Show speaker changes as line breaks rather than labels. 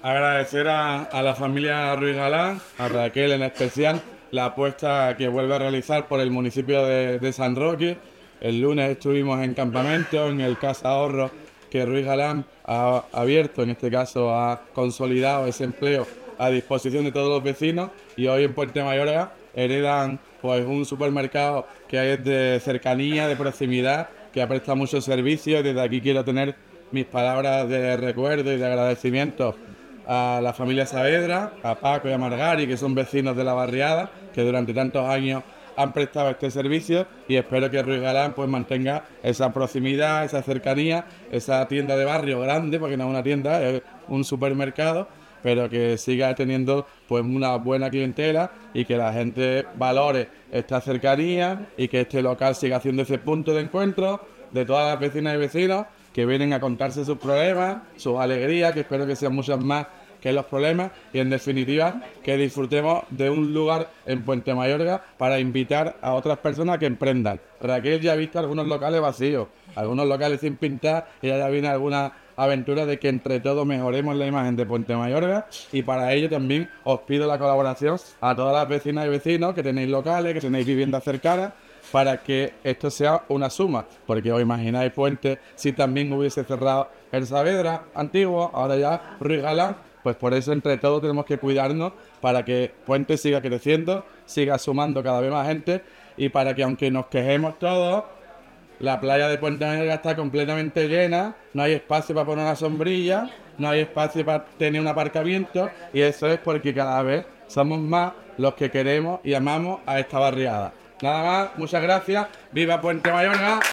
Agradecer a la familia Ruiz Galán, a Raquel en especial, la apuesta que vuelve a realizar por el municipio de San Roque. El lunes estuvimos en campamento, en el Casa Ahorro que Ruiz Galán ha abierto, en este caso ha consolidado ese empleo a disposición de todos los vecinos, y hoy en Puente Mayorga heredan pues un supermercado que es de cercanía, de proximidad, que presta muchos servicios. Desde aquí quiero tener mis palabras de recuerdo y de agradecimiento a la familia Saavedra, a Paco y a Margari, que son vecinos de la barriada, que durante tantos años han prestado este servicio, y espero que Ruiz Galán pues mantenga esa proximidad, esa cercanía, esa tienda de barrio grande, porque no es una tienda, es un supermercado, pero que siga teniendo pues una buena clientela y que la gente valore esta cercanía, y que este local siga siendo ese punto de encuentro de todas las vecinas y vecinos que vienen a contarse sus problemas, sus alegrías, que espero que sean muchas más que los problemas, y en definitiva que disfrutemos de un lugar en Puente Mayorga para invitar a otras personas que emprendan. Raquel ya ha visto algunos locales vacíos, algunos locales sin pintar, y ya viene alguna aventura de que entre todos mejoremos la imagen de Puente Mayorga, y para ello también os pido la colaboración a todas las vecinas y vecinos que tenéis locales, que tenéis viviendas cercanas, para que esto sea una suma, porque os imagináis Puente si también hubiese cerrado el Saavedra antiguo, ahora ya Ruiz Galán. Pues por eso entre todos tenemos que cuidarnos para que Puente siga creciendo, siga sumando cada vez más gente, y para que, aunque nos quejemos todos, la playa de Puente Mayorga está completamente llena, no hay espacio para poner una sombrilla, no hay espacio para tener un aparcamiento, y eso es porque cada vez somos más los que queremos y amamos a esta barriada. Nada más, muchas gracias, viva Puente Mayorga.